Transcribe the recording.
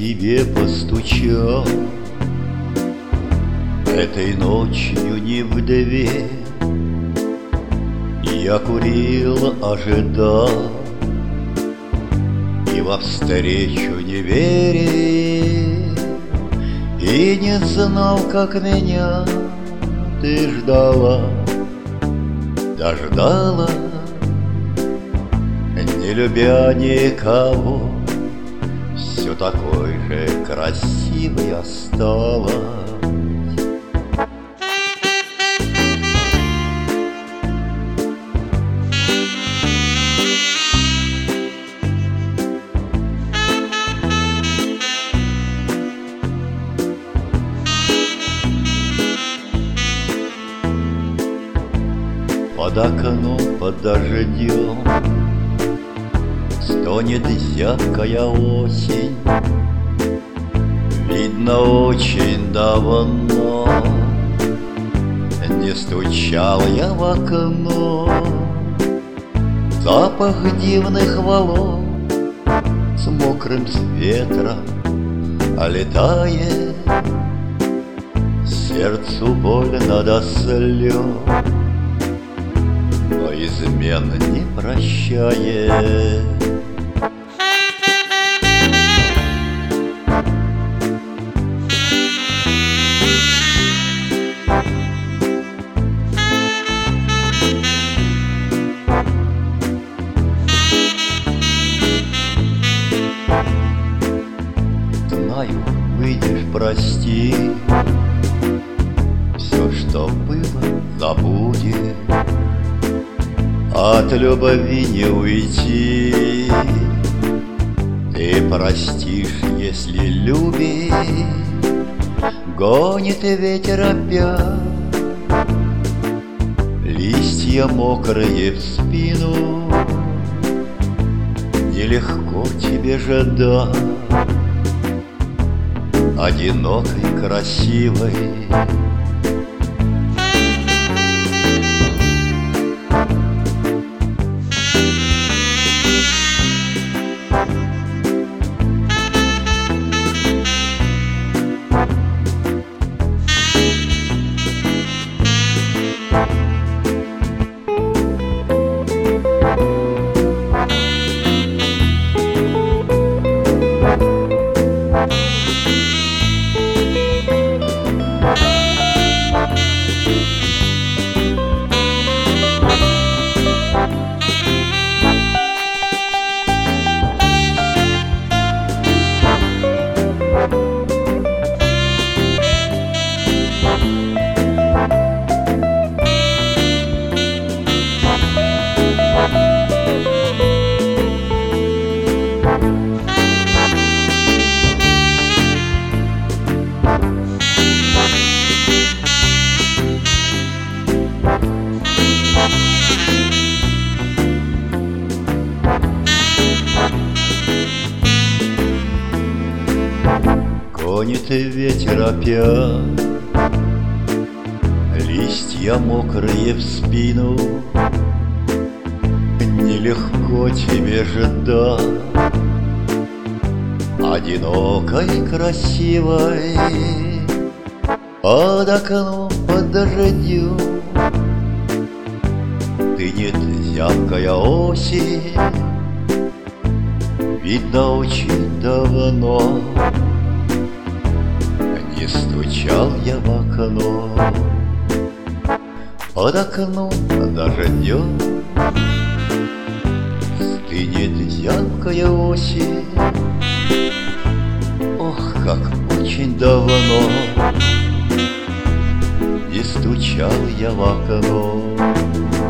тебе постучал этой ночью не в дверь. Я курил, ожидал и во встречу не верил, и не знал, как меня ты ждала, дождала, не любя никого, все такой же красивой осталась. Под окном, под дождем стонет зябкая осень. Видно, очень давно не стучал я в окно. Запах дивных волос с мокрым ветром летает, сердцу больно до слез, но измен не прощает. Знаю, выйдешь, прости, все, что было, забудешь. От любви не уйти, ты простишь, если любишь. Гонит ветер опять листья мокрые в спину. Нелегко тебе ждать одинокой, красивой. Гонит ветер опять листья мокрые в спину. Нелегко тебе ждать одинокой, красивой. Под окном, под дождем тынет зябкая осень. Видно, очень давно не стучал я в окно. Под окном, под дождем стынет зябкая осень. Ох, как очень давно не стучал я в окно.